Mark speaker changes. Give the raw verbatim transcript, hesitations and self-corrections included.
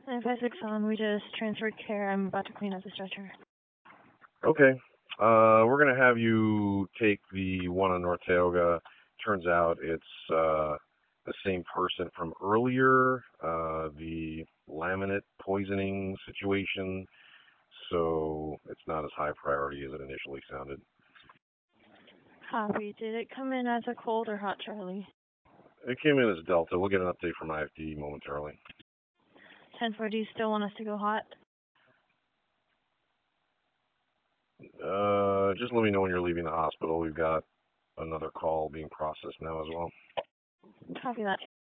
Speaker 1: nine five six on, we just transferred care. I'm about to clean up the stretcher.
Speaker 2: Okay. Uh, we're going to have you take the one on North Tioga. Turns out it's uh, the same person from earlier, uh, the laminate poisoning situation, so it's not as high priority as it initially sounded.
Speaker 1: Copy. Did it come in as a cold or hot, Charlie?
Speaker 2: It came in as Delta. We'll get an update from I F D momentarily.
Speaker 1: ten four, do you still want us to go hot?
Speaker 2: Uh, just let me know when you're leaving the hospital. We've got another call being processed now as well.
Speaker 1: Copy that.